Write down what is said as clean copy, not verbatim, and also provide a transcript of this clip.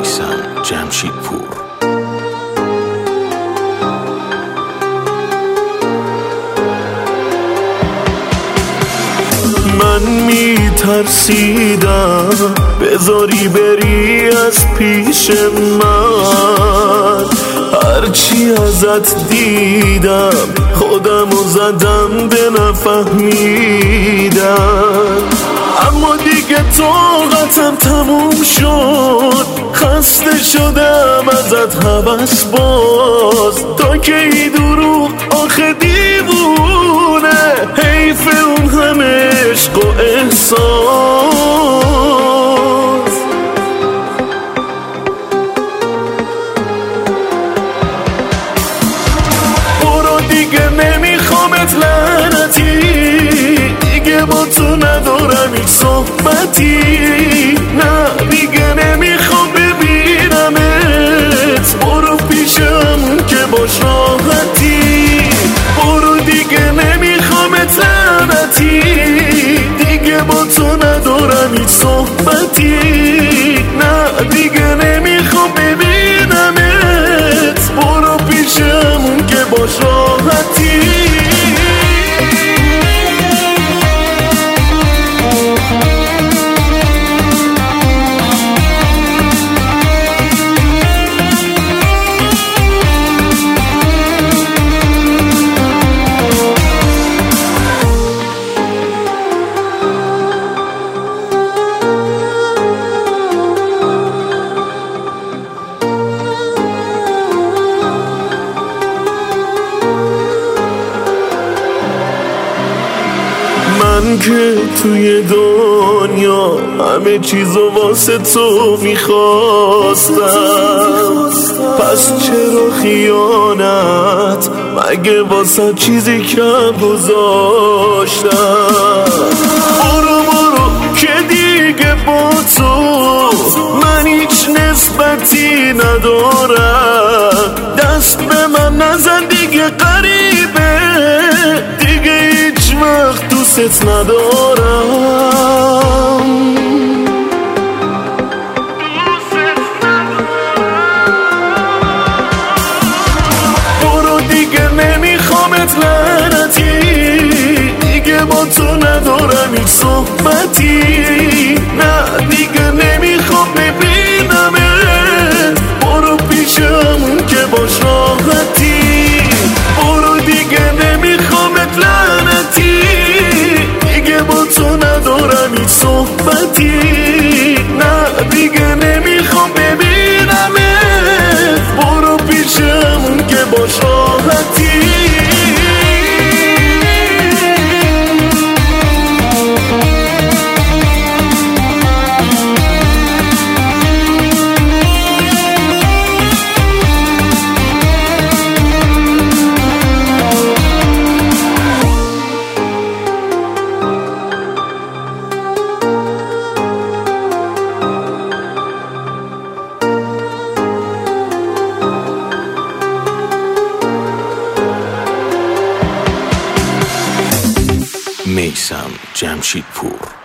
میثم جمشیدپور. من میترسیدم بذاری بری از پیش من، هرچی ازت دیدم خودمو زدم به نفهمیدم. اما دیگه طاقتم تموم شد، خسته شدم ازت هوس باز. تا که ای دروغ آخه دیوونه، حیف اون همه عشق و احساس. برو دیگه نمیخوامت لعنتی، دیگه با تو ندارم هیچ صحبتی. نه دیگه نمیخوام ببینمت، برو پیشم که باش راحتی. برو دیگه نمیخوامت لعنتی، دیگه با تو ندارم هیچ صحبتی. نه دیگه نمیخوام ببینمت، برو پیشم که باش راحتی. من که توی دنیا همه چیزو واسه تو میخواستم، پس چرا خیانت؟ مگه واسه چیزی کم گذاشتم؟ برو که دیگه با تو من هیچ نسبتی ندارم. دست به من نزن دیگه، غریبه دیگه هیچ وقت دوست ندارم. برو دیگه نمیخوامت لعنتی، دیگه با تو ندارم هیچ صحبتی. نه دیگه نمیخوام ببینمت، برو پیشم که باش راحتی. برو دیگه نمیخوامت لعنتی، دیگه با تو ندارم هیچ صحبتی. نه دیگه نمیخوام ببینمت، برو پیشم که باش راحتی. میثم جمشیدپور.